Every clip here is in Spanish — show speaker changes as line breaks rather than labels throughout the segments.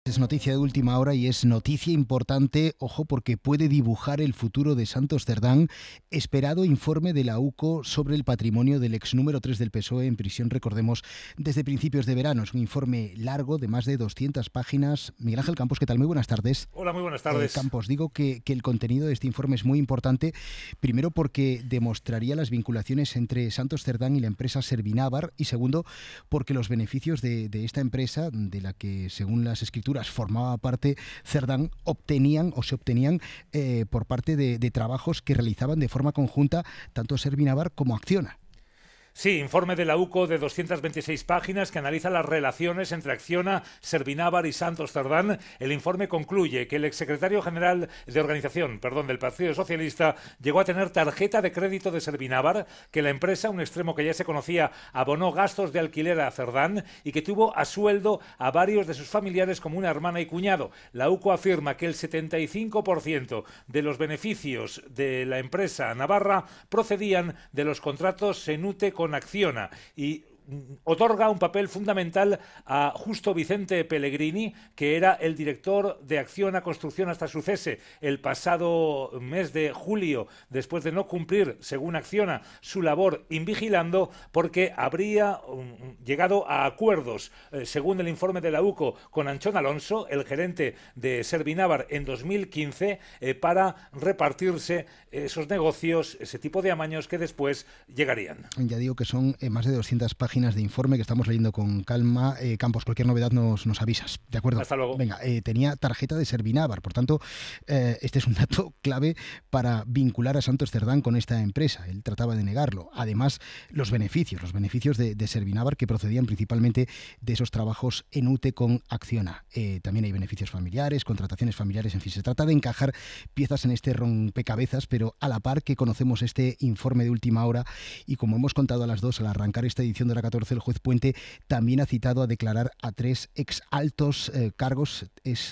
Es noticia de última hora y es noticia importante, ojo, porque puede dibujar el futuro de Santos Cerdán. Esperado informe de la UCO sobre el patrimonio del ex número 3 del PSOE en prisión, recordemos, desde principios de verano. Es un informe largo de más de 200 páginas. Miguel Ángel Campos, ¿qué tal? Muy buenas tardes.
Hola, muy buenas tardes.
Campos, digo que el contenido de este informe es muy importante, primero porque demostraría las vinculaciones entre Santos Cerdán y la empresa Servinávar, y segundo, porque los beneficios de esta empresa, de la que según las escrituras formaba parte Cerdán, se obtenían por parte de trabajos que realizaban de forma conjunta tanto Servinávar como Acciona.
Sí, informe de la UCO de 226 páginas que analiza las relaciones entre Acciona, Servinávar y Santos Cerdán. El informe concluye que el exsecretario general de organización, del Partido Socialista, llegó a tener tarjeta de crédito de Servinávar, que la empresa, un extremo que ya se conocía, abonó gastos de alquiler a Cerdán y que tuvo a sueldo a varios de sus familiares como una hermana y cuñado. La UCO afirma que el 75% de los beneficios de la empresa navarra procedían de los contratos Senute con Acciona y otorga un papel fundamental a Justo Vicente Pellegrini, que era el director de Acciona Construcción hasta su cese el pasado mes de julio, después de no cumplir, según Acciona, su labor invigilando, porque habría llegado a acuerdos, según el informe de la UCO, con Anchón Alonso, el gerente de Servinávar, en 2015, para repartirse esos negocios, ese tipo de amaños que después llegarían.
Ya digo que son más de 200 páginas de informe que estamos leyendo con calma. Campos, cualquier novedad nos avisas, ¿de acuerdo?
Hasta luego.
Venga, tenía tarjeta de Servinávar, por tanto, este es un dato clave para vincular a Santos Cerdán con esta empresa. Él trataba de negarlo. Además, los beneficios de Servinávar, que procedían principalmente de esos trabajos en UTE con Acciona. También hay beneficios familiares, contrataciones familiares, en fin, se trata de encajar piezas en este rompecabezas, pero a la par que conocemos este informe de última hora, y como hemos contado a las 2 al arrancar esta edición de la 14, el juez Puente también ha citado a declarar a 3 ex altos cargos,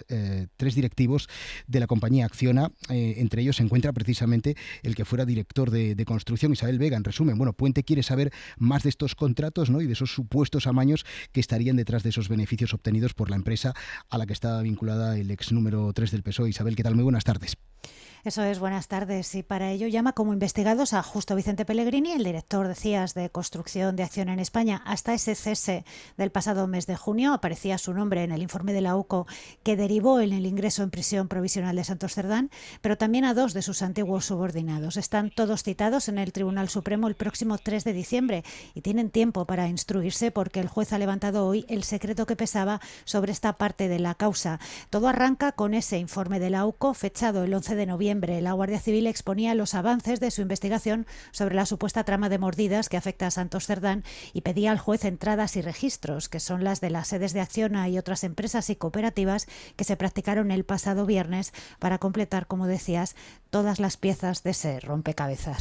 3 directivos de la compañía Acciona. Entre ellos se encuentra precisamente el que fuera director de construcción, Isabel Vega. En resumen, Puente quiere saber más de estos contratos, ¿no?, y de esos supuestos amaños que estarían detrás de esos beneficios obtenidos por la empresa a la que está vinculada el ex número 3 del PSOE. Isabel, ¿qué tal? Muy buenas tardes.
Eso es, buenas tardes. Y para ello llama como investigados a Justo Vicente Pellegrini, el director, decías, de construcción de Acciona en España. Hasta ese cese del pasado mes de junio aparecía su nombre en el informe de la UCO que derivó en el ingreso en prisión provisional de Santos Cerdán, pero también a 2 de sus antiguos subordinados. Están todos citados en el Tribunal Supremo el próximo 3 de diciembre y tienen tiempo para instruirse porque el juez ha levantado hoy el secreto que pesaba sobre esta parte de la causa. Todo arranca con ese informe de la UCO fechado el 11 de noviembre. La Guardia Civil exponía los avances de su investigación sobre la supuesta trama de mordidas que afecta a Santos Cerdán y pedía al juez entradas y registros, que son las de las sedes de Acciona y otras empresas y cooperativas que se practicaron el pasado viernes para completar, como decías, todas las piezas de ese rompecabezas.